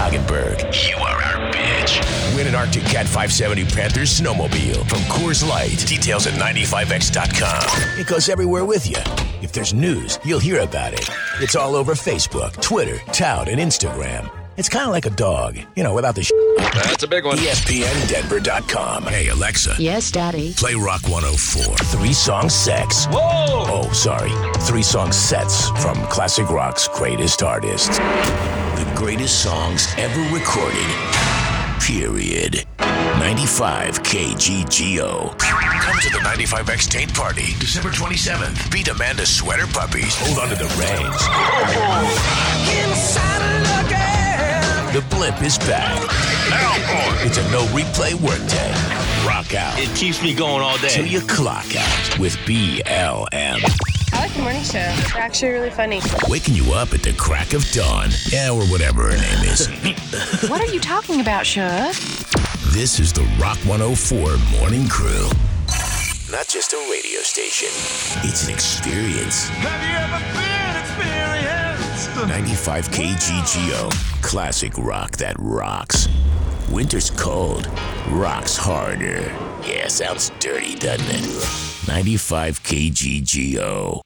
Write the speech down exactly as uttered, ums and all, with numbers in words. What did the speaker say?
Hagenberg. You are our bitch. Win an Arctic Cat five seventy Panthers snowmobile from Coors Light. Details at ninety-five X dot com. It goes everywhere with you. If there's news, you'll hear about it. It's all over Facebook, Twitter, Tout, and Instagram. It's kind of like a dog, you know, without the sh**. That's a big one. E S P N Denver dot com. Hey, Alexa. Yes, Daddy. Play Rock one oh four. Three-song sets. Whoa! Oh, sorry. Three-song sets from classic rock's greatest artists. The greatest songs ever recorded. Period. ninety-five K G G O. Come to the ninety-five X Taint Party, December twenty-seventh. Beat Amanda Sweater Puppies. Hold on to the reins. The Blimp is back. It's a no replay workday. Rock out. It keeps me going all day. Till you clock out with B L M. I like the morning show. They're actually really funny. Waking you up at the crack of dawn. Yeah, or whatever her name is. What are you talking about, Shug? This is the Rock one oh four Morning Crew. Not just a radio station. It's an experience. Have you ever been experienced? ninety-five K G G O. Classic rock that rocks. Winter's cold. Rocks harder. Yeah, sounds dirty, doesn't it? ninety-five K G G O.